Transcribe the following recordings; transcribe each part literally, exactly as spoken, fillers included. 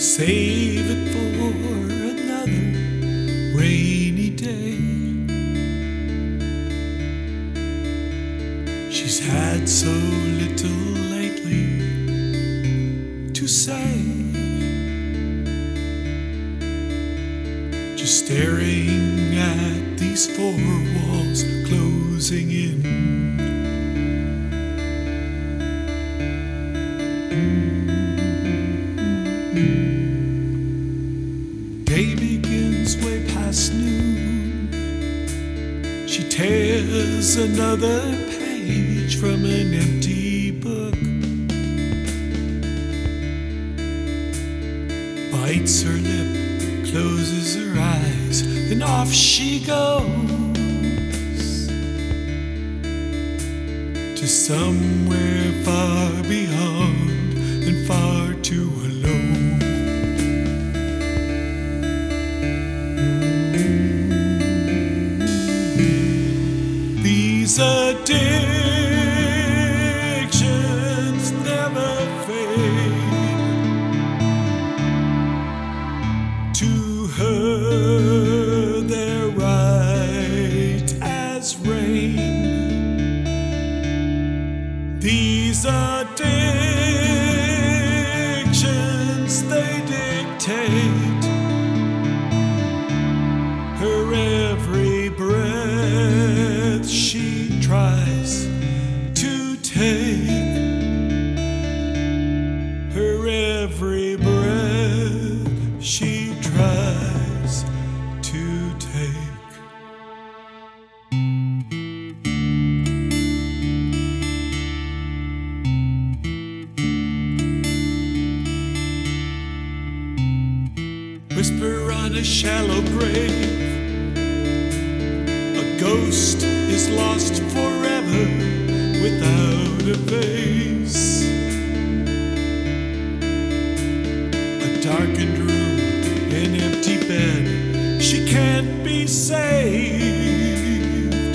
Save it for another rainy day. She's had so little lately to say, just staring at these four walls closing in. Day begins way past noon. She tears another page from an empty book, bites her lip, closes her eyes, then off she goes to somewhere far beyond and far too alone. These addictions never fade. To her they're right as rain. These addictions, they dictate her every breath she tries to take, her every breath she tries to take. Whisper on a shallow grave, a ghost is lost forever without a face. A darkened room, an empty bed, she can't be saved.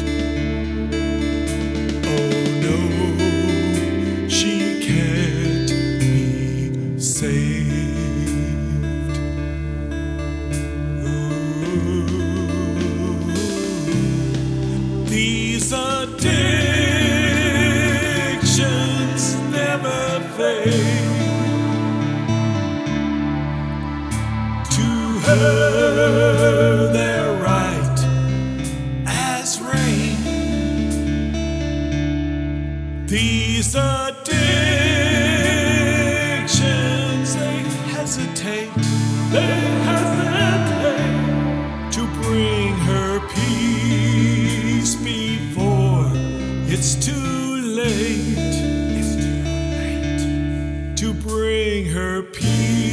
Oh no, she can't be saved. These addictions never fade. To her they're right as rain. These addictions, they hesitate, they hesitate to bring her peace before it's too late. It's too late to bring her peace.